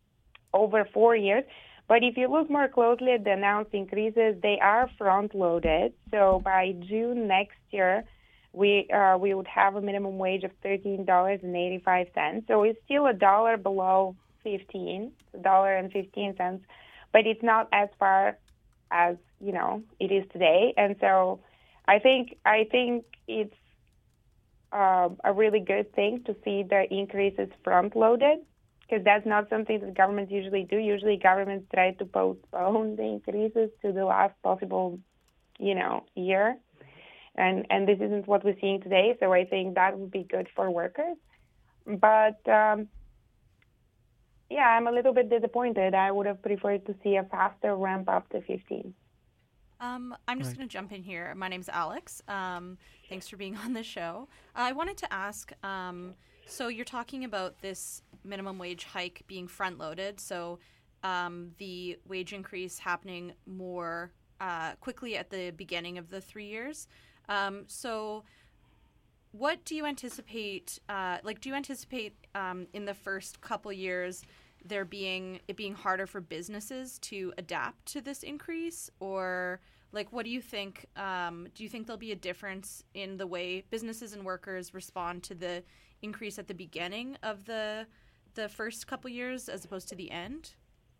over four years. But if you look more closely at the announced increases, they are front-loaded. So by June next year, we uh, we would have a minimum wage of thirteen dollars and eighty-five cents. So it's still a dollar below fifteen, a dollar and fifteen cents, but it's not as far as you know it is today. And so I think I think it's uh, a really good thing to see the increases front-loaded, because that's not something that governments usually do. Usually governments try to postpone the increases to the last possible, you know, year. And and this isn't what we're seeing today, so I think that would be good for workers. But, um, yeah, I'm a little bit disappointed. I would have preferred to see a faster ramp up to fifteen. Um, I'm just Right. going to jump in here. My name's Alex. Um, thanks for being on the show. Uh, I wanted to ask, um, so you're talking about this minimum wage hike being front-loaded, so um, the wage increase happening more uh, quickly at the beginning of the three years. Um, so what do you anticipate, uh, like, do you anticipate um, in the first couple years there being it being harder for businesses to adapt to this increase, or like what do you think? Um, do you think there'll be a difference in the way businesses and workers respond to the increase at the beginning of the the first couple years as opposed to the end?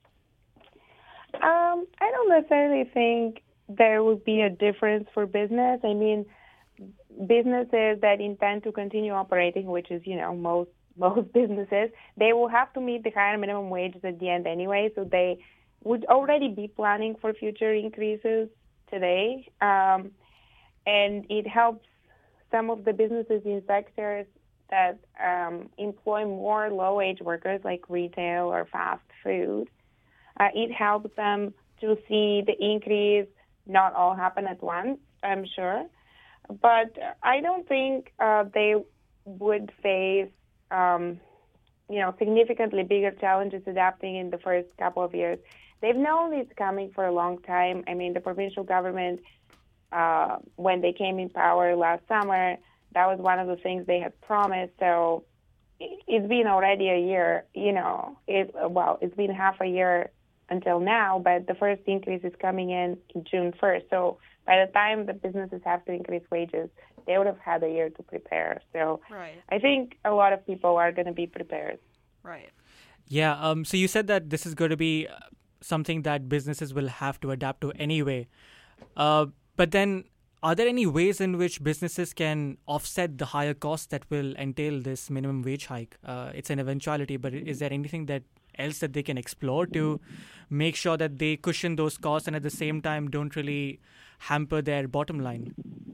Um, I don't necessarily think there would be a difference for business. I mean, businesses that intend to continue operating, which is, you know, most most businesses, they will have to meet the higher minimum wages at the end anyway, so they would already be planning for future increases today. Um, and it helps some of the businesses in sectors that um, employ more low-wage workers like retail or fast food. Uh, it helps them to see the increase not all happen at once, I'm sure. But I don't think uh, they would face Um, you know, significantly bigger challenges adapting in the first couple of years. They've known it's coming for a long time. I mean, the provincial government, uh, when they came in power last summer, that was one of the things they had promised. So it's been already a year, you know, it, well, it's been half a year until now, but the first increase is coming in June first. So by the time the businesses have to increase wages, they would have had a year to prepare. So Right. I think a lot of people are going to be prepared. Right. Yeah. Um. So you said that this is going to be uh, something that businesses will have to adapt to anyway. Uh. But then, are there any ways in which businesses can offset the higher costs that will entail this minimum wage hike? Uh, it's an eventuality, but is there anything that else that they can explore to make sure that they cushion those costs and at the same time don't really hamper their bottom line?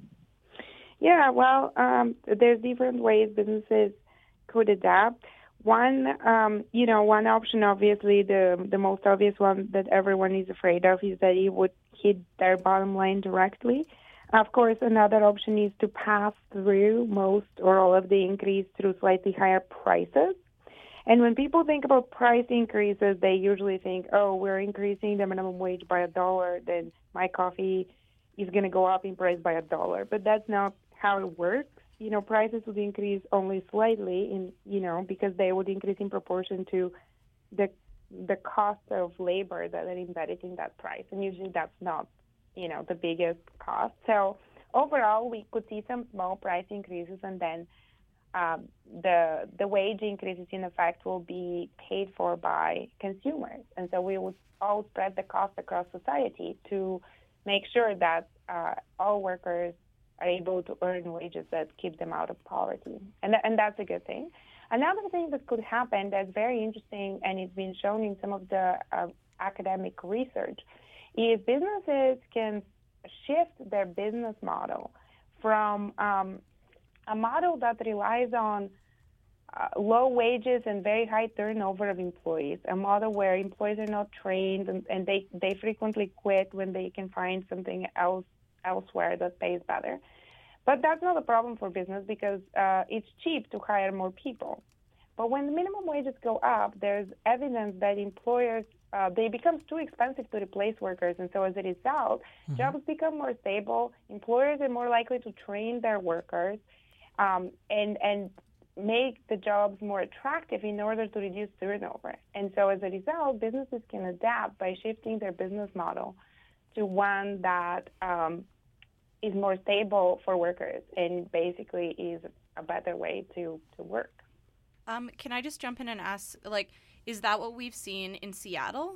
Yeah, well, um, there's different ways businesses could adapt. One, um, you know, one option, obviously, the the most obvious one that everyone is afraid of is that it would hit their bottom line directly. Of course, another option is to pass through most or all of the increase through slightly higher prices. And when people think about price increases, they usually think, oh, we're increasing the minimum wage by a dollar, then my coffee is going to go up in price by a dollar. But that's not how it works. You know, prices would increase only slightly, in you know, because they would increase in proportion to the the cost of labor that are embedded in that price. And usually that's not, you know, the biggest cost. So overall, we could see some small price increases, and then um, the the wage increases in effect will be paid for by consumers. And so we would all spread the cost across society to make sure that uh, all workers are able to earn wages that keep them out of poverty. And, th- and that's a good thing. Another thing that could happen that's very interesting, and it's been shown in some of the uh, academic research, is businesses can shift their business model from um, a model that relies on uh, low wages and very high turnover of employees, a model where employees are not trained and, and they, they frequently quit when they can find something else elsewhere that pays better. But that's not a problem for business because uh, it's cheap to hire more people. But when the minimum wages go up, there's evidence that employers, uh, they become too expensive to replace workers. And so as a result, mm-hmm. jobs become more stable. Employers are more likely to train their workers um, and, and make the jobs more attractive in order to reduce turnover. And so as a result, businesses can adapt by shifting their business model to one that um, is more stable for workers and basically is a better way to, to work. Um, can I just jump in and ask, like, is that what we've seen in Seattle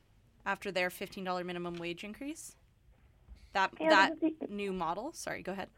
after their fifteen dollars minimum wage increase? That yeah, that the, new model? Sorry, go ahead.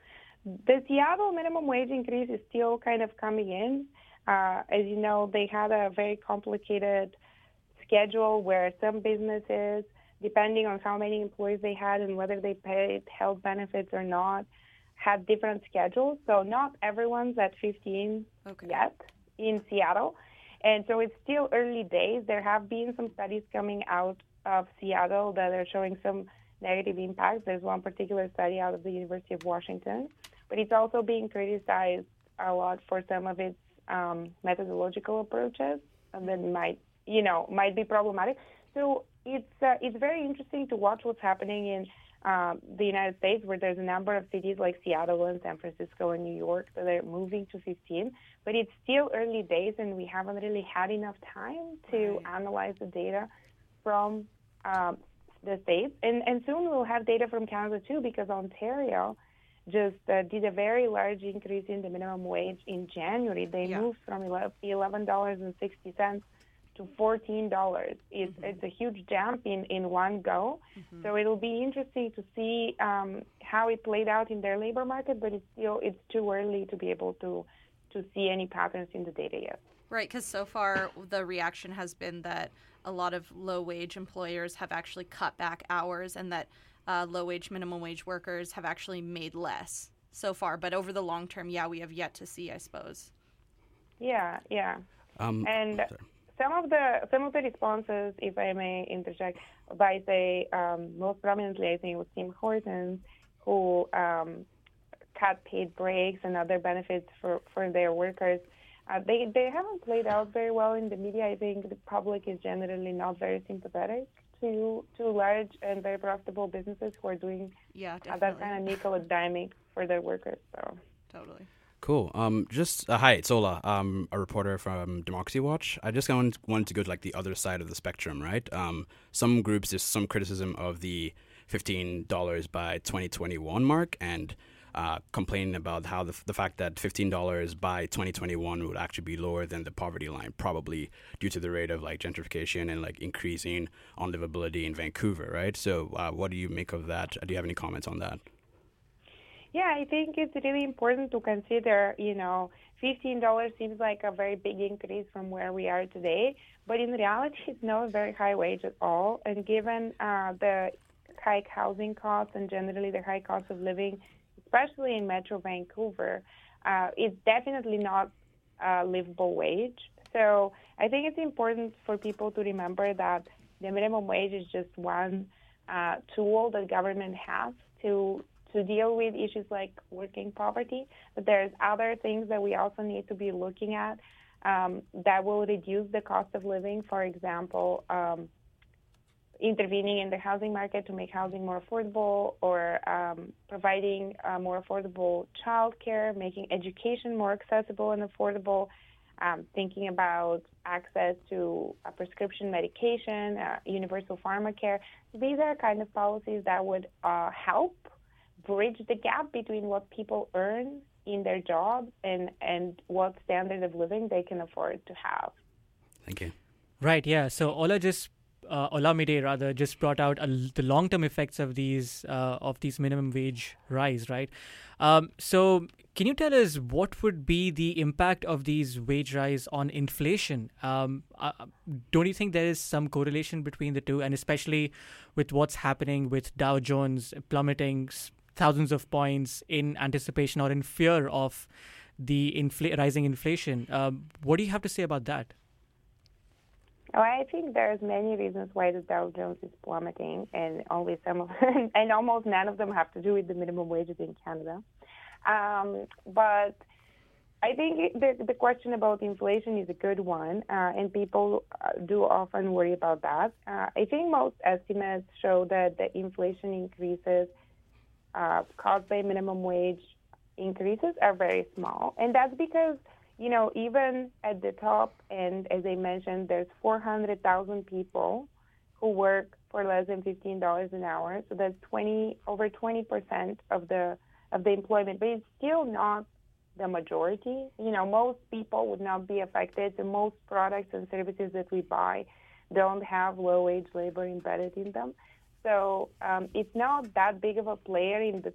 the Seattle minimum wage increase is still kind of coming in. Uh, as you know, they had a very complicated schedule where some businesses, depending on how many employees they had and whether they paid health benefits or not, had different schedules. So not everyone's at fifteen okay. yet in Seattle. And so it's still early days. There have been some studies coming out of Seattle that are showing some negative impacts. There's one particular study out of the University of Washington, but it's also being criticized a lot for some of its um, methodological approaches that might, you know, might be problematic. So it's uh, it's very interesting to watch what's happening in um, the United States, where there's a number of cities like Seattle and San Francisco and New York that are moving to fifteen. But it's still early days, and we haven't really had enough time to right. analyze the data from um, the states. And, and soon we'll have data from Canada too, because Ontario just uh, did a very large increase in the minimum wage in January. They yeah. moved from eleven dollars and sixty cents to fourteen dollars. It's, mm-hmm. it's a huge jump in, in one go. Mm-hmm. So it'll be interesting to see um, how it played out in their labor market, but it's still it's too early to be able to, to see any patterns in the data yet. Right, because so far the reaction has been that a lot of low-wage employers have actually cut back hours and that uh, low-wage minimum wage workers have actually made less so far. But over the long term, yeah, we have yet to see, I suppose. Yeah, yeah. Um, and sorry. some of the some of the responses, if I may interject, by say um, most prominently, I think it was Tim Hortons, who um, cut paid breaks and other benefits for, for their workers. Uh, they they haven't played out very well in the media. I think the public is generally not very sympathetic to to large and very profitable businesses who are doing yeah, uh, that kind of nickel and diming for their workers. So totally. Cool. Um, just uh, hi, it's Ola. I'm a reporter from Democracy Watch. I just wanted, wanted to go to like the other side of the spectrum, right? Um, some groups, there's some criticism of the fifteen dollars by twenty twenty-one mark, and Uh, complaining about how the, the fact that fifteen dollars by twenty twenty-one would actually be lower than the poverty line, probably due to the rate of like gentrification and like increasing unlivability in Vancouver, right? So uh, what do you make of that? Do you have any comments on that? Yeah, I think it's really important to consider, you know, fifteen dollars seems like a very big increase from where we are today, but in reality it's not a very high wage at all. And given uh, the high housing costs and generally the high cost of living, especially in Metro Vancouver, uh, it's definitely not a livable wage. So I think it's important for people to remember that the minimum wage is just one uh, tool that government has to to deal with issues like working poverty. But there's other things that we also need to be looking at um, that will reduce the cost of living. For example, um, intervening in the housing market to make housing more affordable, or um, providing uh, more affordable childcare, making education more accessible and affordable, um, thinking about access to uh, prescription medication, uh, universal pharmacare. These are kind of policies that would uh, help bridge the gap between what people earn in their jobs and, and what standard of living they can afford to have. Thank you. Right, yeah. So Ola just Uh, Olamide rather just brought out a, the long-term effects of these uh, of these minimum wage rise, right? Um, so can you tell us what would be the impact of these wage rise on inflation? Um, uh, don't you think there is some correlation between the two, and especially with what's happening with Dow Jones plummeting thousands of points in anticipation or in fear of the infl- rising inflation? Um, what do you have to say about that? Oh, I think there's many reasons why the Dow Jones is plummeting, and only some of and almost none of them have to do with the minimum wages in Canada. Um, but I think the, the question about inflation is a good one, uh, and people uh, do often worry about that. Uh, I think most estimates show that the inflation increases uh, caused by minimum wage increases are very small, and that's because, you know, even at the top end, as I mentioned, there's four hundred thousand people who work for less than fifteen dollars an hour. So that's twenty over twenty percent of the of the employment, but it's still not the majority. You know, most people would not be affected. The most products and services that we buy don't have low-wage labor embedded in them. So um, it's not that big of a player in the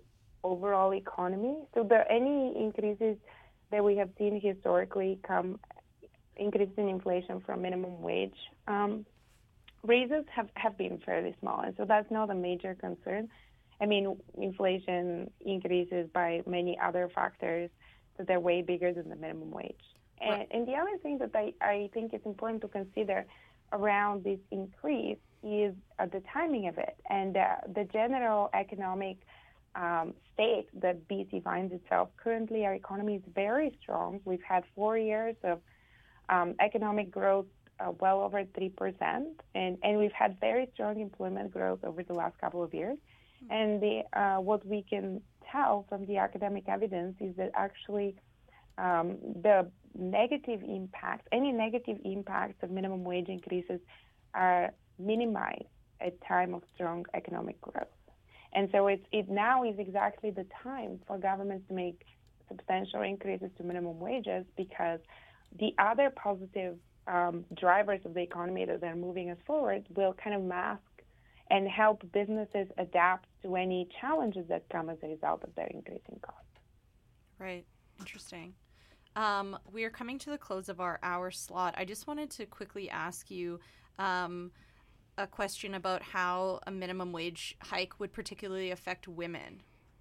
overall economy. So the any increases that we have seen historically come increases in inflation from minimum wage um, raises have, have been fairly small, and so that's not a major concern. I mean, inflation increases by many other factors that are way bigger than the minimum wage. And, Right. and the other thing that I, I think is important to consider around this increase is uh, the timing of it and uh, the general economic um, state that B C finds itself. Currently, our economy is very strong. We've had four years of um, economic growth uh, well over three percent, and, and we've had very strong employment growth over the last couple of years. And the, uh, what we can tell from the academic evidence is that actually um, the negative impacts, any negative impacts of minimum wage increases are minimized at time of strong economic growth. And so it's, it now is exactly the time for governments to make substantial increases to minimum wages, because the other positive um, drivers of the economy that are moving us forward will kind of mask and help businesses adapt to any challenges that come as a result of their increasing costs. Right. Interesting. Um, we are coming to the close of our hour slot. I just wanted to quickly ask you um, a question about how a minimum wage hike would particularly affect women.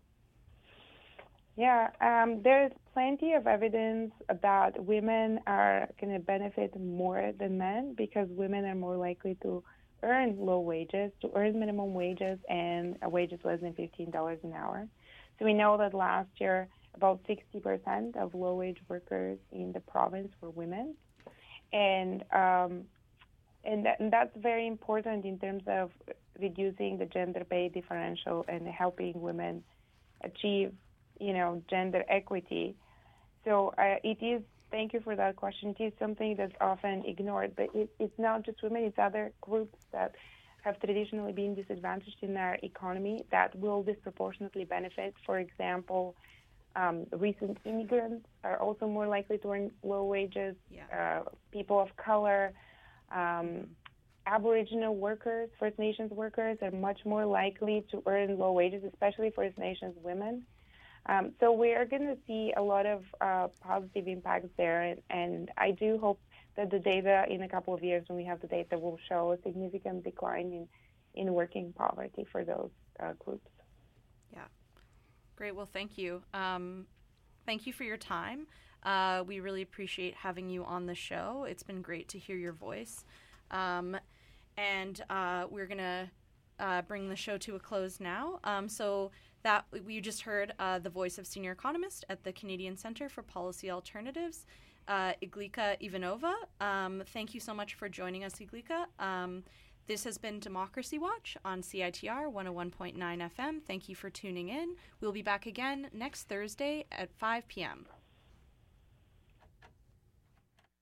Yeah, um, there's plenty of evidence that women are going to benefit more than men, because women are more likely to earn low wages, to earn minimum wages and a wages less than fifteen dollars an hour. So we know that last year about sixty percent of low-wage workers in the province were women, and um, and, that, and that's very important in terms of reducing the gender pay differential and helping women achieve, you know, gender equity. So uh, it is. Thank you for that question. It is something that's often ignored, but it, it's not just women, it's other groups that have traditionally been disadvantaged in our economy that will disproportionately benefit. For example, um, recent immigrants are also more likely to earn low wages. Yeah. Uh, people of color, um, Aboriginal workers, First Nations workers are much more likely to earn low wages, especially First Nations women. Um, so we are going to see a lot of uh, positive impacts there, and, and I do hope that the data in a couple of years, when we have the data, will show a significant decline in, in working poverty for those uh, groups. Yeah. Great. Well, thank you. Um, thank you for your time. Uh, we really appreciate having you on the show. It's been great to hear your voice. Um, and uh, we're going to uh, bring the show to a close now. Um, so that we just heard uh, the voice of senior economist at the Canadian Centre for Policy Alternatives, uh, Iglika Ivanova. Um, thank you so much for joining us, Iglika. Um, this has been Democracy Watch on C I T R one oh one point nine F M. Thank you for tuning in. We'll be back again next Thursday at five p.m.